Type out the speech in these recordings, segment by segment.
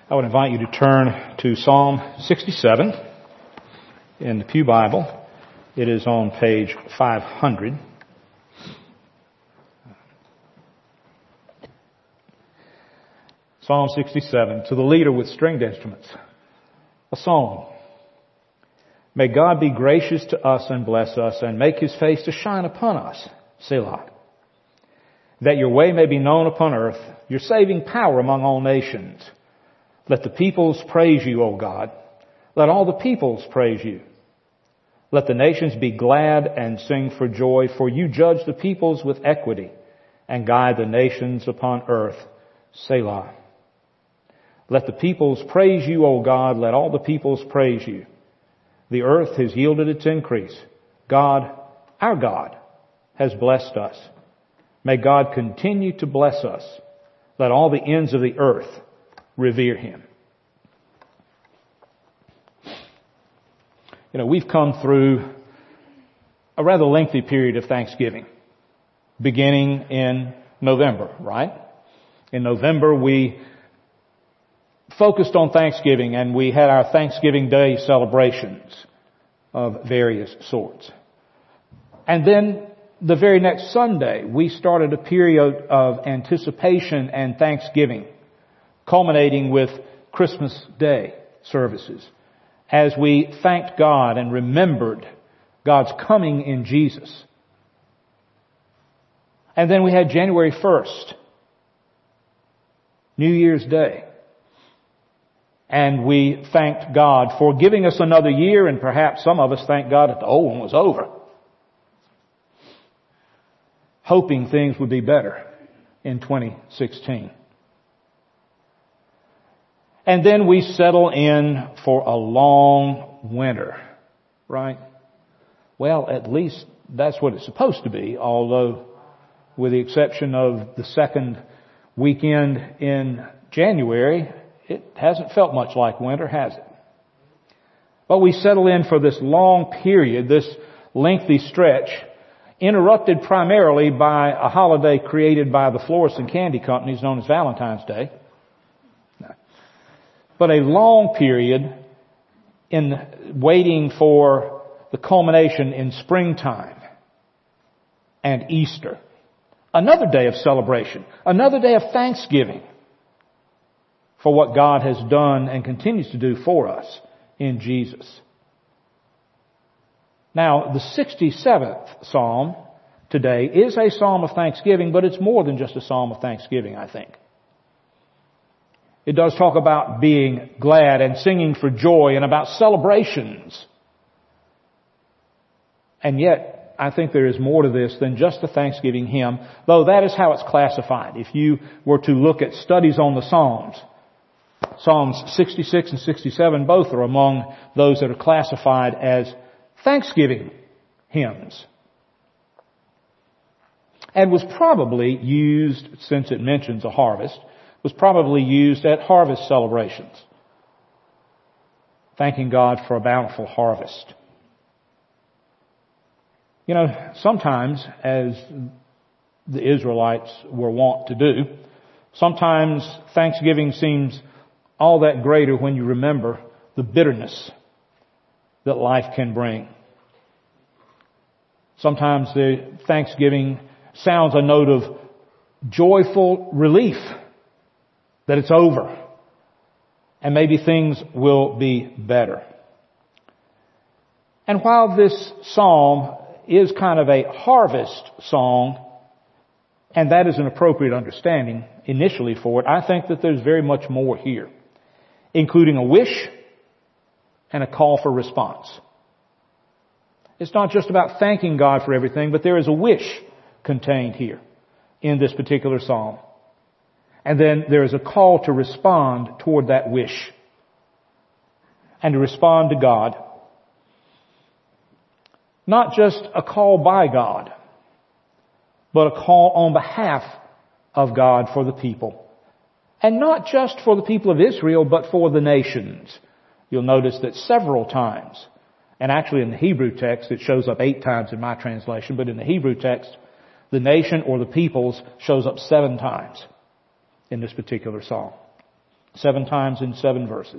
I would invite you to turn to Psalm 67 in the Pew Bible. It is on page 500. Psalm 67, to the leader with stringed instruments, a song. May God be gracious to us and bless us and make His face to shine upon us, Selah. That your way may be known upon earth, your saving power among all nations. Let the peoples praise you, O God. Let all the peoples praise you. Let the nations be glad and sing for joy, for you judge the peoples with equity and guide the nations upon earth, Selah. Let the peoples praise you, O God. Let all the peoples praise you. The earth has yielded its increase. God, our God, has blessed us. May God continue to bless us. Let all the ends of the earth revere Him. You know, we've come through a rather lengthy period of Thanksgiving, beginning in November, right? In November, we focused on Thanksgiving, and we had our Thanksgiving Day celebrations of various sorts. And then the very next Sunday, we started a period of anticipation and thanksgiving, culminating with Christmas Day services, as we thanked God and remembered God's coming in Jesus. And then we had January 1st, New Year's Day. And we thanked God for giving us another year, and perhaps some of us thanked God that the old one was over, hoping things would be better in 2016. And then we settle in for a long winter, right? Well, at least that's what it's supposed to be, although with the exception of the second weekend in January, it hasn't felt much like winter, has it? But we settle in for this long period, this lengthy stretch, interrupted primarily by a holiday created by the florists and candy companies known as Valentine's Day. But a long period in waiting for the culmination in springtime and Easter. Another day of celebration, another day of thanksgiving for what God has done and continues to do for us in Jesus. Now, the 67th Psalm today is a psalm of thanksgiving, but it's more than just a psalm of thanksgiving, I think. It does talk about being glad and singing for joy and about celebrations. And yet, I think there is more to this than just a Thanksgiving hymn, though that is how it's classified. If you were to look at studies on the Psalms, Psalms 66 and 67 both are among those that are classified as Thanksgiving hymns. And was probably used, since it mentions a harvest, was probably used at harvest celebrations, thanking God for a bountiful harvest. You know, sometimes, as the Israelites were wont to do, sometimes Thanksgiving seems all that greater when you remember the bitterness that life can bring. Sometimes the Thanksgiving sounds a note of joyful relief that it's over and maybe things will be better. And while this psalm is kind of a harvest song, and that is an appropriate understanding initially for it, I think that there's very much more here, including a wish and a call for response. It's not just about thanking God for everything, but there is a wish contained here in this particular psalm. And then there is a call to respond toward that wish and to respond to God. Not just a call by God, but a call on behalf of God for the people. And not just for the people of Israel, but for the nations. You'll notice that several times, and actually in the Hebrew text it shows up 8 times in my translation, but in the Hebrew text, the nation or the peoples shows up 7 times in this particular psalm. 7 times in 7 verses.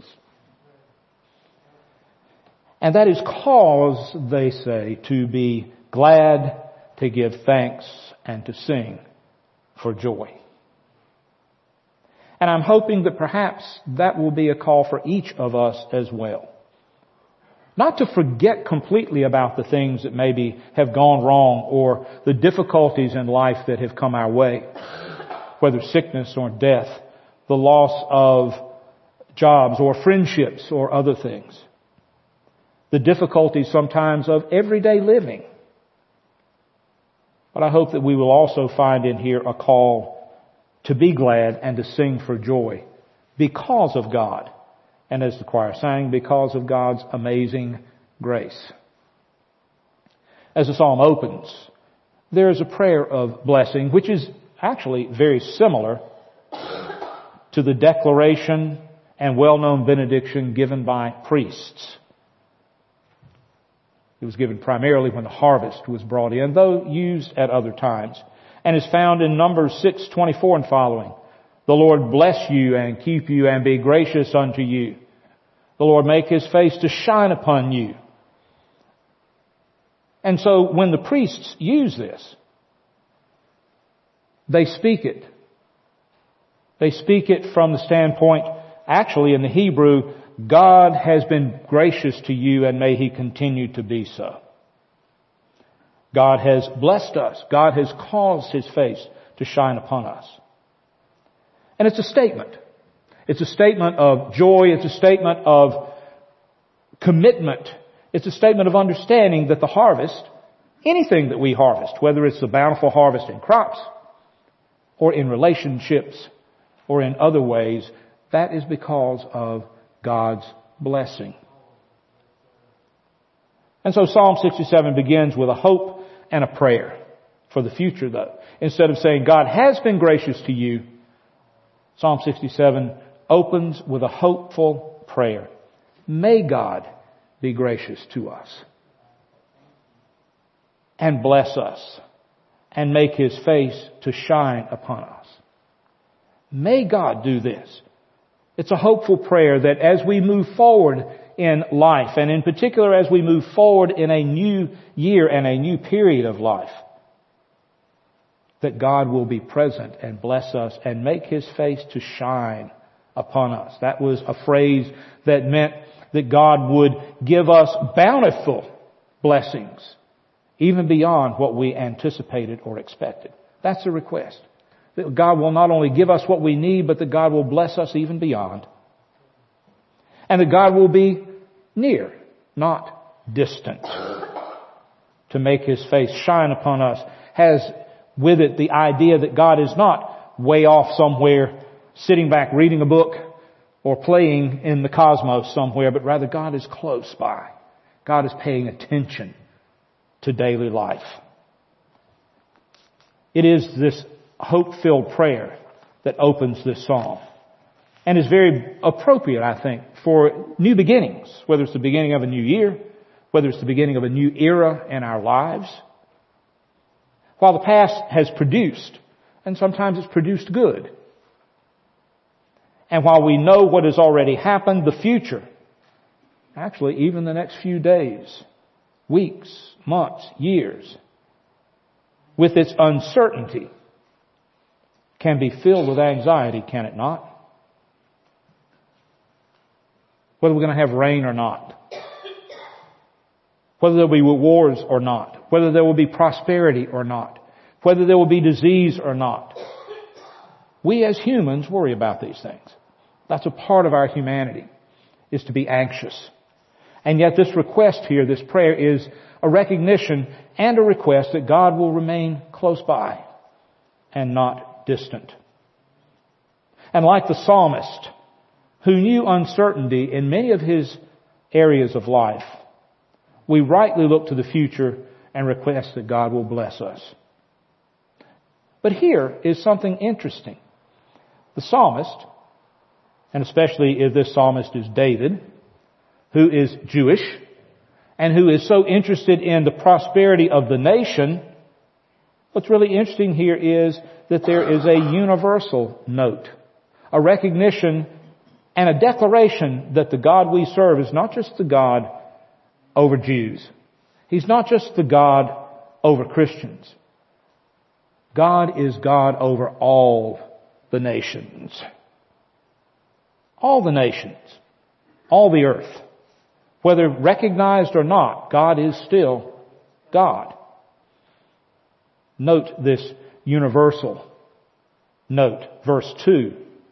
And that is cause, they say, to be glad, to give thanks, and to sing for joy. And I'm hoping that perhaps that will be a call for each of us as well. Not to forget completely about the things that maybe have gone wrong or the difficulties in life that have come our way, whether sickness or death, the loss of jobs or friendships or other things. The difficulties sometimes of everyday living. But I hope that we will also find in here a call to be glad and to sing for joy because of God. And as the choir sang, because of God's amazing grace. As the psalm opens, there is a prayer of blessing, which is actually very similar to the declaration and well-known benediction given by priests. It was given primarily when the harvest was brought in, though used at other times, and is found in Numbers 6:24 and following. The Lord bless you and keep you and be gracious unto you. The Lord make His face to shine upon you. And so when the priests use this, they speak it. They speak it from the standpoint, actually in the Hebrew, God has been gracious to you and may He continue to be so. God has blessed us. God has caused His face to shine upon us. And it's a statement. It's a statement of joy. It's a statement of commitment. It's a statement of understanding that the harvest, anything that we harvest, whether it's the bountiful harvest in crops or in relationships or in other ways, that is because of God's blessing. And so Psalm 67 begins with a hope and a prayer for the future, though. Instead of saying God has been gracious to you, Psalm 67 opens with a hopeful prayer. May God be gracious to us and bless us and make His face to shine upon us. May God do this. It's a hopeful prayer that as we move forward in life, and in particular as we move forward in a new year and a new period of life, that God will be present and bless us and make His face to shine upon us. That was a phrase that meant that God would give us bountiful blessings, even beyond what we anticipated or expected. That's a request. That God will not only give us what we need, but that God will bless us even beyond. And that God will be near, not distant. To make His face shine upon us has with it the idea that God is not way off somewhere, sitting back reading a book or playing in the cosmos somewhere, but rather God is close by. God is paying attention to daily life. It is this hope-filled prayer that opens this psalm and is very appropriate, I think, for new beginnings, whether it's the beginning of a new year, whether it's the beginning of a new era in our lives. While the past has produced, and sometimes it's produced good, and while we know what has already happened, the future, actually even the next few days, weeks, months, years, with its uncertainty, can be filled with anxiety, can it not? Whether we're going to have rain or not. Whether there will be wars or not. Whether there will be prosperity or not. Whether there will be disease or not. We as humans worry about these things. That's a part of our humanity, is to be anxious. And yet this request here, this prayer, is a recognition and a request that God will remain close by and not distant. And like the psalmist, who knew uncertainty in many of his areas of life, we rightly look to the future and request that God will bless us. But here is something interesting. The psalmist, and especially if this psalmist is David, who is Jewish, and who is so interested in the prosperity of the nation, what's really interesting here is that there is a universal note, a recognition and a declaration that the God we serve is not just the God over Jews. He's not just the God over Christians. God is God over all the nations. All the nations. All the earth. Whether recognized or not, God is still God. Note this universal note. Verse 2.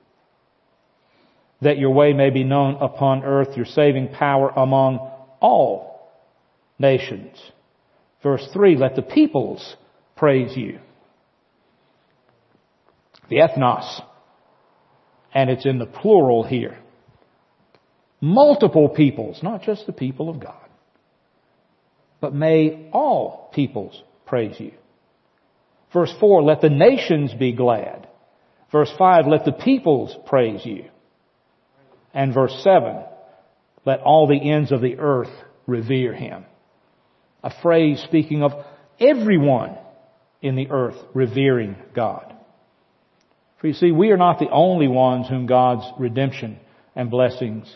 That your way may be known upon earth, your saving power among all nations. Verse 3. Let the peoples praise you. The ethnos. And it's in the plural here. Multiple peoples, not just the people of God. But may all peoples praise you. Verse 4, let the nations be glad. Verse 5, let the peoples praise you. And verse 7, let all the ends of the earth revere him. A phrase speaking of everyone in the earth revering God. For you see, we are not the only ones to whom God's redemption and blessings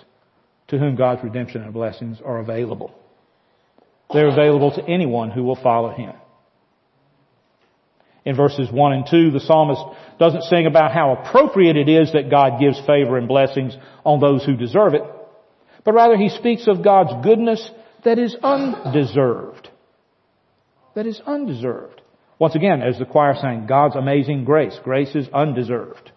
are available. They're available to anyone who will follow him. In verses 1 and 2, the psalmist doesn't sing about how appropriate it is that God gives favor and blessings on those who deserve it, but rather he speaks of God's goodness that is undeserved. That is undeserved. Once again, as the choir sang, God's amazing grace. Grace is undeserved.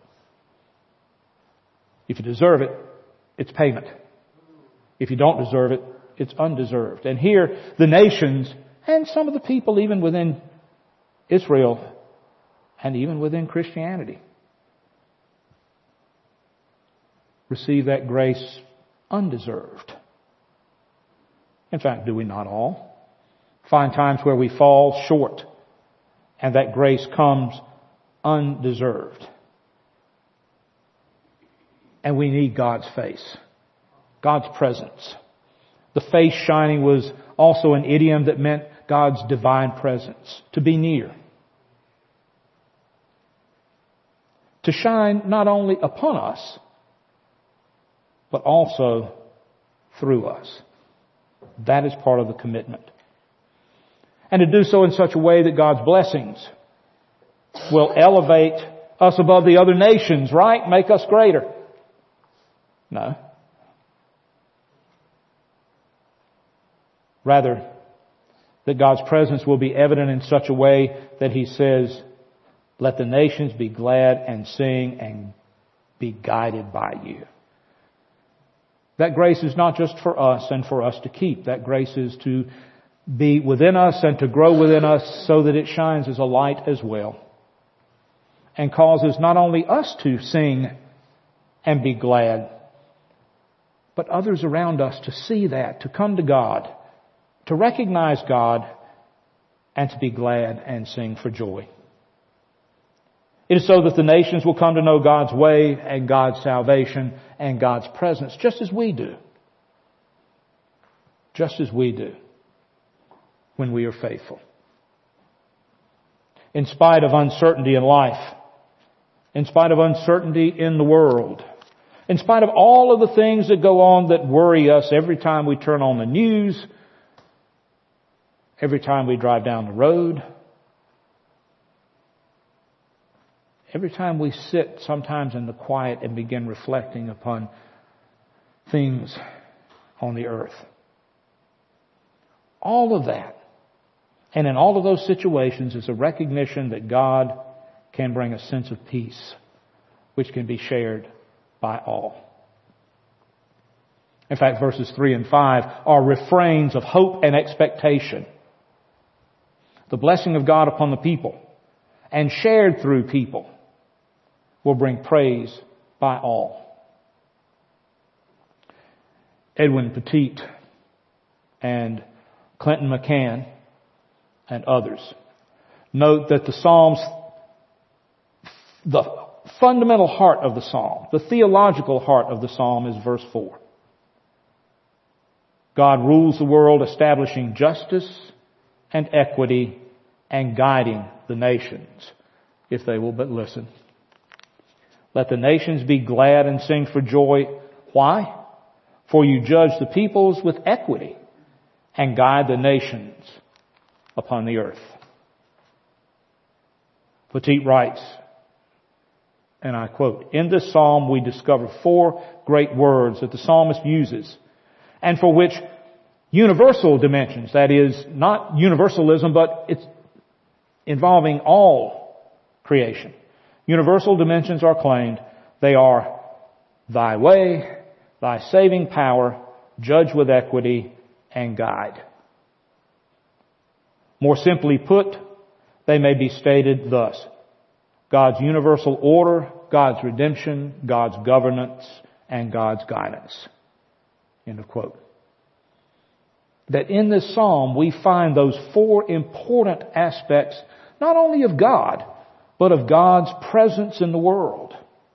If you deserve it, it's payment. If you don't deserve it, it's undeserved. And here, the nations and some of the people even within Israel and even within Christianity receive that grace undeserved. In fact, do we not all find times where we fall short and that grace comes undeserved? And we need God's face. God's presence. The face shining was also an idiom that meant God's divine presence. To be near. To shine not only upon us, but also through us. That is part of the commitment. And to do so in such a way that God's blessings will elevate us above the other nations, right? Make us greater. No. Rather, that God's presence will be evident in such a way that he says, let the nations be glad and sing and be guided by you. That grace is not just for us and for us to keep. That grace is to be within us and to grow within us so that it shines as a light as well. And causes not only us to sing and be glad, but others around us to see that, to come to God, to recognize God, and to be glad and sing for joy. It is so that the nations will come to know God's way and God's salvation and God's presence, just as we do. Just as we do when we are faithful. In spite of uncertainty in life, in spite of uncertainty in the world, in spite of all of the things that go on that worry us every time we turn on the news, every time we drive down the road, every time we sit sometimes in the quiet and begin reflecting upon things on the earth. All of that, and in all of those situations, is a recognition that God can bring a sense of peace, which can be shared by all. In fact, verses 3 and 5 are refrains of hope and expectation. The blessing of God upon the people and shared through people will bring praise by all. Edwin Petit and Clinton McCann and others note that the Psalms, the fundamental heart of the Psalm, the theological heart of the Psalm is verse 4. God rules the world, establishing justice and equity and guiding the nations, if they will but listen. Let the nations be glad and sing for joy. Why? For you judge the peoples with equity and guide the nations upon the earth. Petit writes, and I quote, in this psalm we discover 4 great words that the psalmist uses, and for which universal dimensions, that is, not universalism, but it's involving all creation. Universal dimensions are claimed. They are thy way, thy saving power, judge with equity, and guide. More simply put, they may be stated thus: God's universal order, God's redemption, God's governance, and God's guidance. End of quote. That in this psalm we find those 4 important aspects, not only of God, but of God's presence in the world.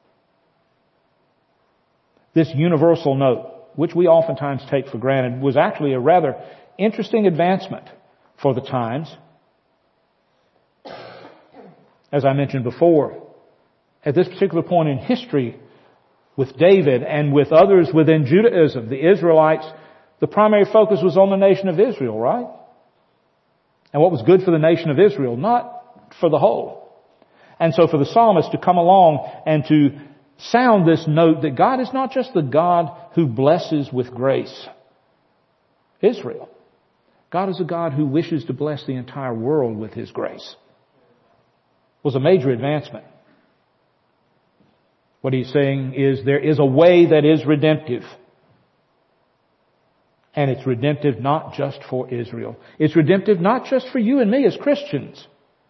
This universal note, which we oftentimes take for granted, was actually a rather interesting advancement for the times. As I mentioned before, at this particular point in history, with David and with others within Judaism, the Israelites, the primary focus was on the nation of Israel, right? And what was good for the nation of Israel, not for the whole. And so for the psalmist to come along and to sound this note that God is not just the God who blesses with grace Israel. God is a God who wishes to bless the entire world with His grace. Was a major advancement. What he's saying is there is a way that is redemptive. And it's redemptive not just for Israel. It's redemptive not just for you and me as Christians.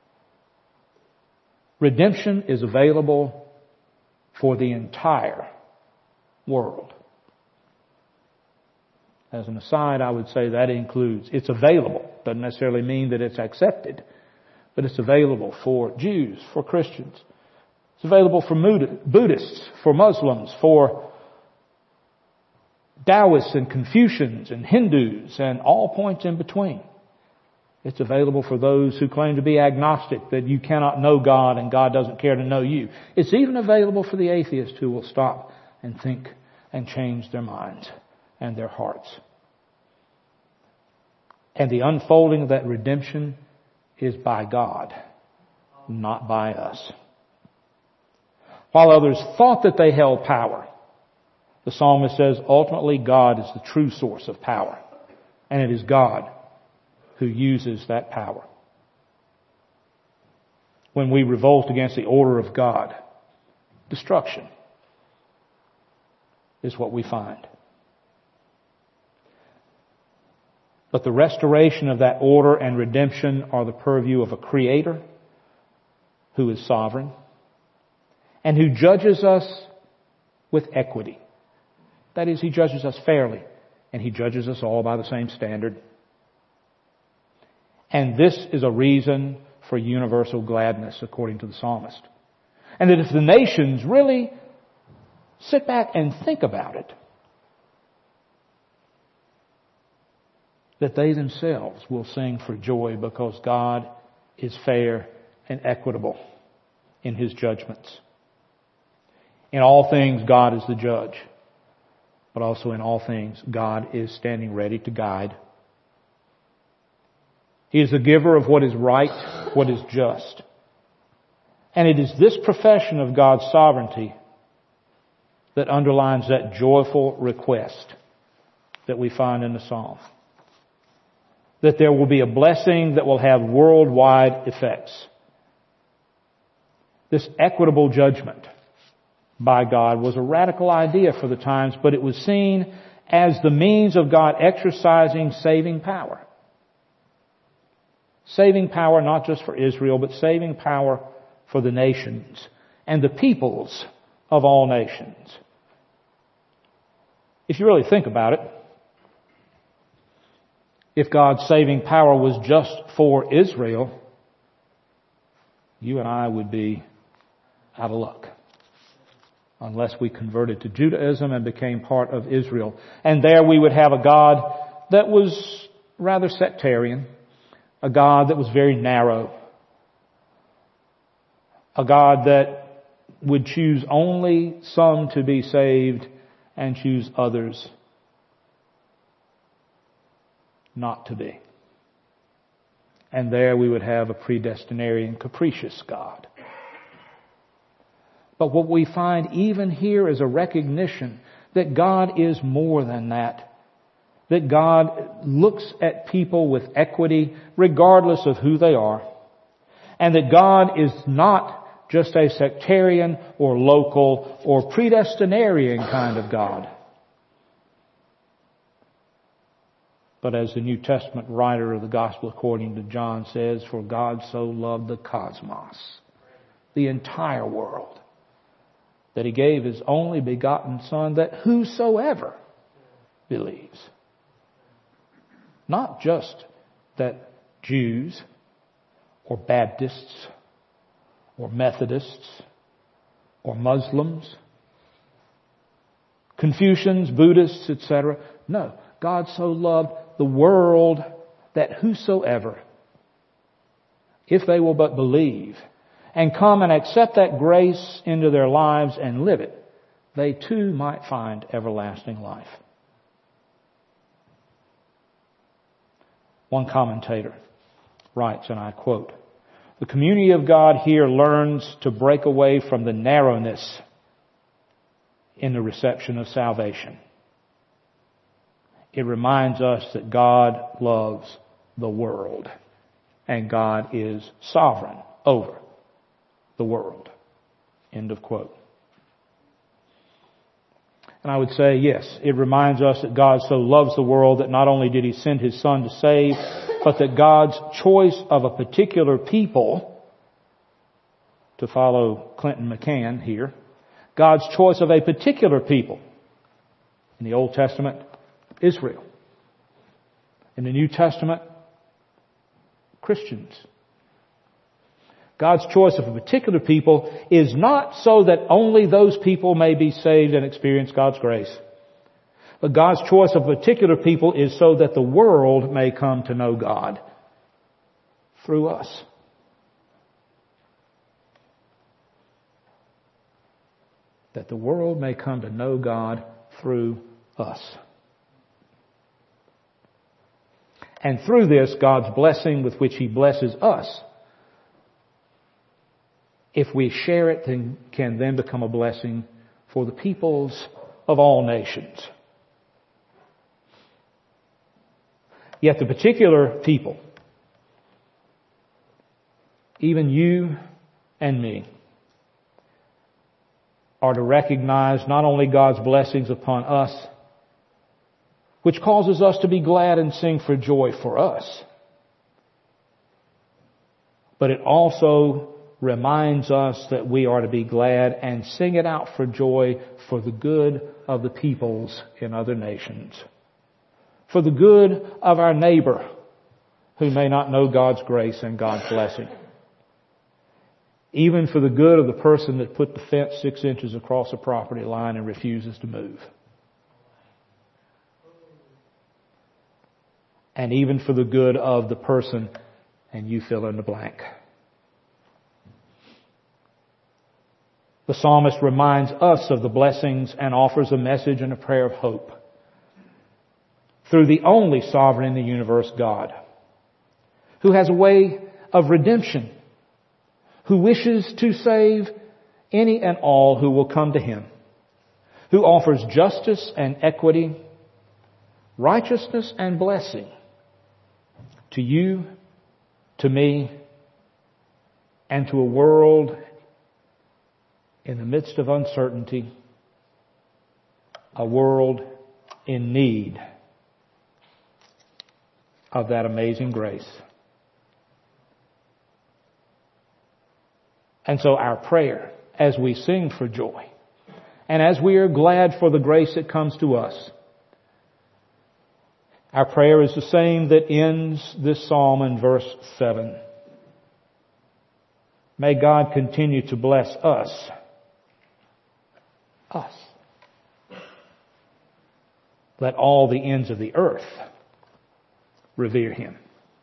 Redemption is available for the entire world. As an aside, I would say that includes, it's available. Doesn't necessarily mean that it's accepted. But it's available for Jews, for Christians. It's available for Buddhists, for Muslims, for Taoists and Confucians and Hindus and all points in between. It's available for those who claim to be agnostic, that you cannot know God and God doesn't care to know you. It's even available for the atheist who will stop and think and change their minds and their hearts. And the unfolding of that redemption is by God, not by us. While others thought that they held power, the psalmist says ultimately God is the true source of power. And it is God who uses that power. When we revolt against the order of God, destruction is what we find. But the restoration of that order and redemption are the purview of a Creator who is sovereign and who judges us with equity. That is, He judges us fairly, and He judges us all by the same standard. And this is a reason for universal gladness, according to the psalmist. And that if the nations really sit back and think about it, that they themselves will sing for joy because God is fair and equitable in His judgments. In all things, God is the judge. But also in all things, God is standing ready to guide. He is the giver of what is right, what is just. And it is this profession of God's sovereignty that underlines that joyful request that we find in the Psalm. That there will be a blessing that will have worldwide effects. This equitable judgment by God was a radical idea for the times, but it was seen as the means of God exercising saving power. Saving power not just for Israel, but saving power for the nations and the peoples of all nations. If you really think about it, if God's saving power was just for Israel, you and I would be out of luck. Unless we converted to Judaism and became part of Israel. And there we would have a God that was rather sectarian. A God that was very narrow. A God that would choose only some to be saved and choose others not to be. And there we would have a predestinarian, capricious God. But what we find even here is a recognition that God is more than that. That God looks at people with equity regardless of who they are. And that God is not just a sectarian or local or predestinarian kind of God. But as the New Testament writer of the Gospel according to John says, for God so loved the cosmos, the entire world, that He gave His only begotten Son, that whosoever believes. Not just that Jews or Baptists or Methodists or Muslims, Confucians, Buddhists, etc. No, God so loved the world that whosoever, if they will but believe and come and accept that grace into their lives and live it, they too might find everlasting life. One commentator writes, and I quote, "The community of God here learns to break away from the narrowness in the reception of salvation. It reminds us that God loves the world and God is sovereign over the world." End of quote. And I would say, yes, it reminds us that God so loves the world that not only did He send His Son to save, but that God's choice of a particular people, to follow Clinton McCann here, God's choice of a particular people, in the Old Testament, Israel. In the New Testament, Christians. God's choice of a particular people is not so that only those people may be saved and experience God's grace. But God's choice of a particular people is so that the world may come to know God through us. That the world may come to know God through us. And through this, God's blessing with which He blesses us, if we share it, then can then become a blessing for the peoples of all nations. Yet the particular people, even you and me, are to recognize not only God's blessings upon us, which causes us to be glad and sing for joy for us, but it also reminds us that we are to be glad and sing it out for joy for the good of the peoples in other nations. For the good of our neighbor who may not know God's grace and God's blessing. Even for the good of the person that put the fence 6 inches across the property line and refuses to move. And even for the good of the person, and you fill in the blank. The psalmist reminds us of the blessings and offers a message and a prayer of hope through the only sovereign in the universe, God, who has a way of redemption, who wishes to save any and all who will come to Him, who offers justice and equity, righteousness and blessing to you, to me, and to a world in the midst of uncertainty, a world in need of that amazing grace. And so our prayer, as we sing for joy, and as we are glad for the grace that comes to us, our prayer is the same that ends this psalm in verse 7. May God continue to bless us. Us. Let all the ends of the earth revere Him.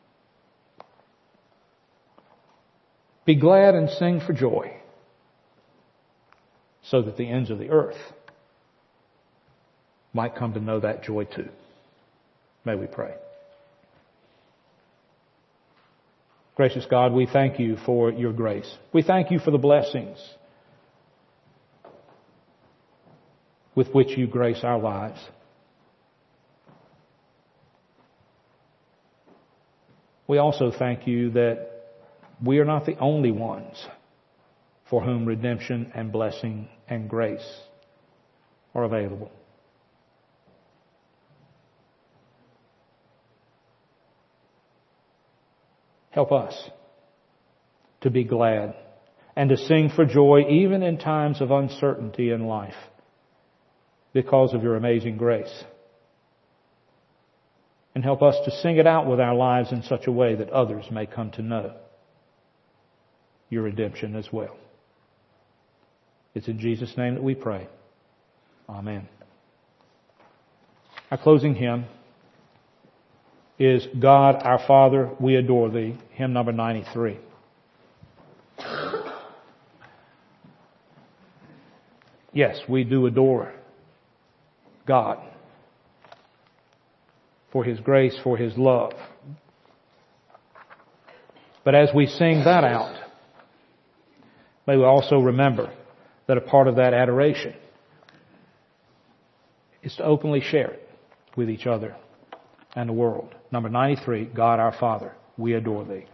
Be glad and sing for joy, so that the ends of the earth might come to know that joy too. May we pray. Gracious God, we thank you for your grace. We thank you for the blessings with which you grace our lives. We also thank you that we are not the only ones for whom redemption and blessing and grace are available. Help us to be glad and to sing for joy even in times of uncertainty in life because of your amazing grace. And help us to sing it out with our lives in such a way that others may come to know your redemption as well. It's in Jesus' name that we pray. Amen. Our closing hymn is God our Father, we adore thee, hymn number 93. Yes, we do adore God for His grace, for His love. But as we sing that out, may we also remember that a part of that adoration is to openly share it with each other and the world. Number 93, God our Father, we adore thee.